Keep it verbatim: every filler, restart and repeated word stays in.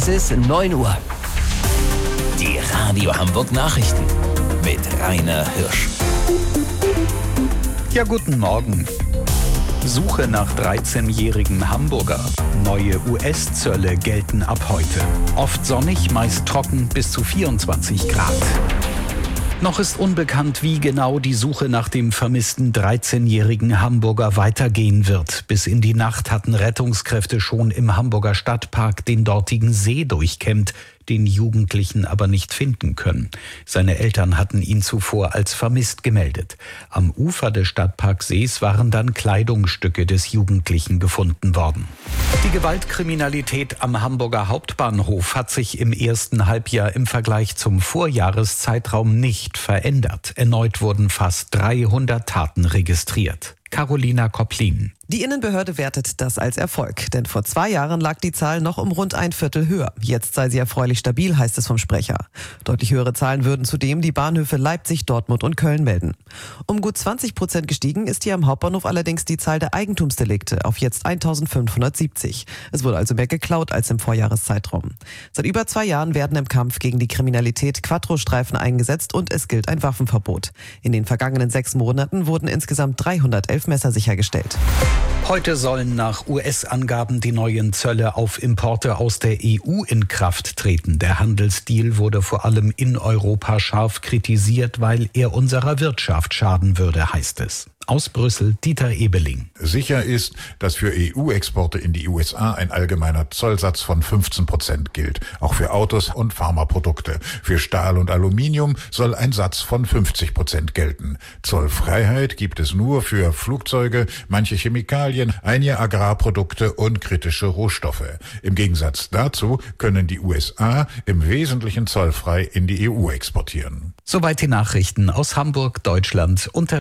Es ist neun Uhr. Die Radio Hamburg Nachrichten mit Rainer Hirsch. Ja, guten Morgen. Suche nach dreizehnjährigen Hamburger. Neue U S-Zölle gelten ab heute. Oft sonnig, meist trocken, bis zu vierundzwanzig Grad. Noch ist unbekannt, wie genau die Suche nach dem vermissten dreizehnjährigen Hamburger weitergehen wird. Bis in die Nacht hatten Rettungskräfte schon im Hamburger Stadtpark den dortigen See durchkämmt, den Jugendlichen aber nicht finden können. Seine Eltern hatten ihn zuvor als vermisst gemeldet. Am Ufer des Stadtparksees waren dann Kleidungsstücke des Jugendlichen gefunden worden. Die Gewaltkriminalität am Hamburger Hauptbahnhof hat sich im ersten Halbjahr im Vergleich zum Vorjahreszeitraum nicht verändert. Erneut wurden fast dreihundert Taten registriert. Carolina Kopplin. Die Innenbehörde wertet das als Erfolg, denn vor zwei Jahren lag die Zahl noch um rund ein Viertel höher. Jetzt sei sie erfreulich stabil, heißt es vom Sprecher. Deutlich höhere Zahlen würden zudem die Bahnhöfe Leipzig, Dortmund und Köln melden. Um gut zwanzig Prozent gestiegen ist hier am Hauptbahnhof allerdings die Zahl der Eigentumsdelikte auf jetzt eintausendfünfhundertsiebzig. Es wurde also mehr geklaut als im Vorjahreszeitraum. Seit über zwei Jahren werden im Kampf gegen die Kriminalität Quattro-Streifen eingesetzt und es gilt ein Waffenverbot. In den vergangenen sechs Monaten wurden insgesamt dreihundertelf Messer sichergestellt. Heute sollen nach U S-Angaben die neuen Zölle auf Importe aus der E U in Kraft treten. Der Handelsdeal wurde vor allem in Europa scharf kritisiert, weil er unserer Wirtschaft schaden würde, heißt es. Aus Brüssel, Dieter Ebeling. Sicher ist, dass für E U-Exporte in die U S A ein allgemeiner Zollsatz von fünfzehn Prozent gilt, auch für Autos und Pharmaprodukte. Für Stahl und Aluminium soll ein Satz von fünfzig Prozent gelten. Zollfreiheit gibt es nur für Flugzeuge, manche Chemikalien, einige Agrarprodukte und kritische Rohstoffe. Im Gegensatz dazu können die U S A im Wesentlichen zollfrei in die E U exportieren. Soweit die Nachrichten aus Hamburg, Deutschland unter